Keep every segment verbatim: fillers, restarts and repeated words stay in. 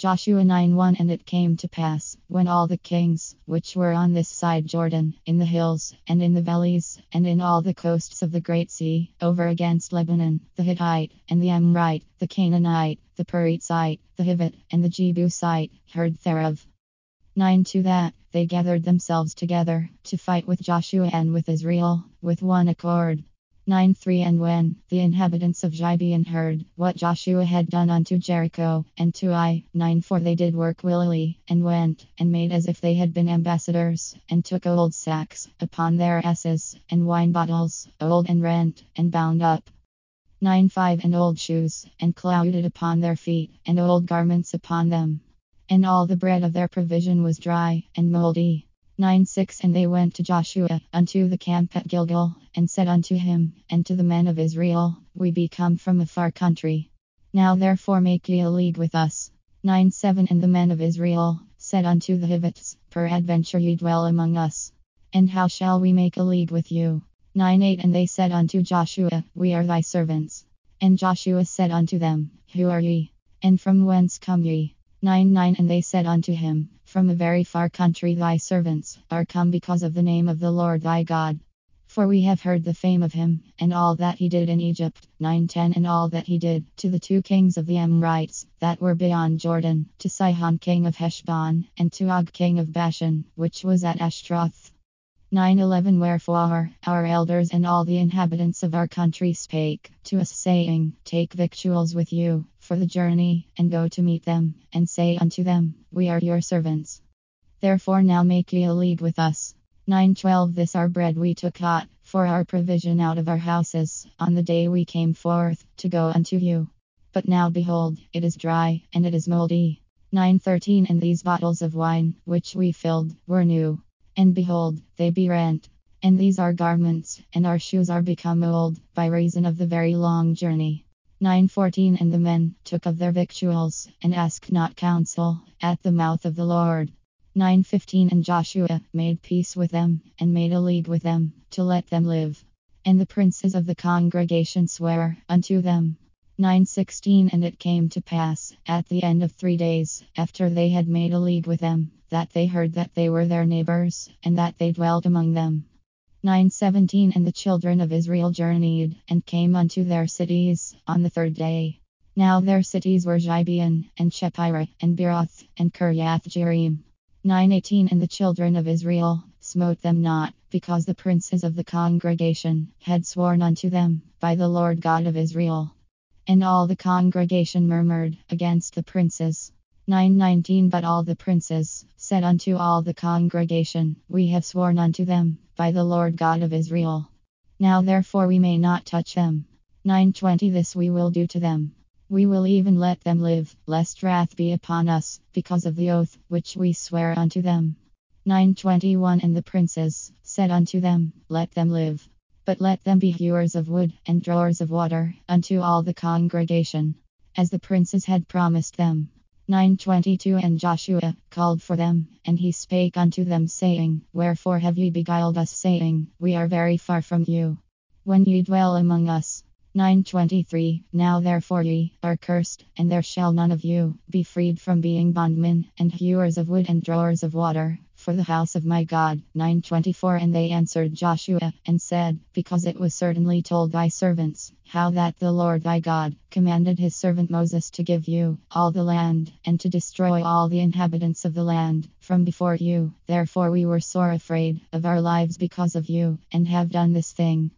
Joshua nine one. And it came to pass, when all the kings, which were on this side Jordan, in the hills, and in the valleys, and in all the coasts of the great sea, over against Lebanon, the Hittite, and the Amorite, the Canaanite, the Perizzite, the Hivite, and the Jebusite, heard thereof. nine two. That they gathered themselves together, to fight with Joshua and with Israel, with one accord. nine three. And when the inhabitants of Gibeon heard what Joshua had done unto Jericho, and to Ai, nine four. They did work willily, and went, and made as if they had been ambassadors, and took old sacks upon their asses, and wine bottles, old and rent, and bound up. nine five. And old shoes, and clouded upon their feet, and old garments upon them. And all the bread of their provision was dry, and mouldy. nine six. And they went to Joshua, unto the camp at Gilgal, and said unto him, and to the men of Israel, We be come from a far country. Now therefore make ye a league with us. nine seven. And the men of Israel said unto the Hivites, Peradventure ye dwell among us. And how shall we make a league with you? nine eight. And they said unto Joshua, We are thy servants. And Joshua said unto them, Who are ye? And from whence come ye? nine nine. And they said unto him, From a very far country thy servants are come because of the name of the Lord thy God. For we have heard the fame of him, and all that he did in Egypt. nine ten. And all that he did to the two kings of the Amorites, that were beyond Jordan, to Sihon king of Heshbon, and to Og king of Bashan, which was at Ashtaroth. nine eleven. Wherefore our elders and all the inhabitants of our country spake to us, saying, Take victuals with you for the journey, and go to meet them, and say unto them, We are your servants. Therefore now make ye a league with us. nine twelve. This our bread we took hot, for our provision out of our houses, on the day we came forth to go unto you. But now behold, it is dry, and it is mouldy. nine thirteen. And these bottles of wine, which we filled, were new. And behold, they be rent. And these our garments, and our shoes are become old, by reason of the very long journey. nine fourteen. And the men took of their victuals, and asked not counsel, at the mouth of the Lord. nine fifteen. And Joshua made peace with them, and made a league with them, to let them live. And the princes of the congregation sware unto them. nine sixteen. And it came to pass, at the end of three days, after they had made a league with them, that they heard that they were their neighbors, and that they dwelt among them. nine seventeen. And the children of Israel journeyed, and came unto their cities, on the third day. Now their cities were Gibeon, and Chephirah, and Beeroth, and Kiriath Jearim. nine eighteen. And the children of Israel smote them not, because the princes of the congregation had sworn unto them, by the Lord God of Israel. And all the congregation murmured against the princes. nine nineteen. But all the princes said unto all the congregation, We have sworn unto them, by the Lord God of Israel. Now therefore we may not touch them. nine twenty. This we will do to them. We will even let them live, lest wrath be upon us, because of the oath which we swear unto them. nine twenty-one. And the princes said unto them, Let them live. But let them be hewers of wood, and drawers of water, unto all the congregation, as the princes had promised them. nine twenty-two. And Joshua called for them, and he spake unto them, saying, Wherefore have ye beguiled us, saying, We are very far from you, when ye dwell among us? nine twenty-three. Now therefore ye are cursed, and there shall none of you be freed from being bondmen, and hewers of wood, and drawers of water, for the house of my God. nine twenty-four. And they answered Joshua, and said, Because it was certainly told thy servants, how that the Lord thy God commanded his servant Moses to give you all the land, and to destroy all the inhabitants of the land from before you. Therefore we were sore afraid of our lives because of you, and have done this thing.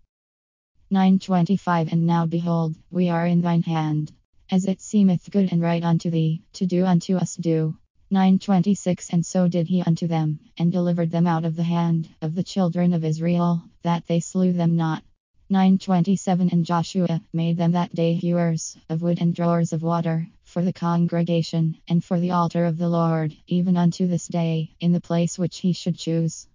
nine twenty-five. And now behold, we are in thine hand. As it seemeth good and right unto thee, to do unto us do. nine twenty-six. And so did he unto them, and delivered them out of the hand of the children of Israel, that they slew them not. nine twenty-seven. And Joshua made them that day hewers of wood, and drawers of water, for the congregation, and for the altar of the Lord, even unto this day, in the place which he should choose.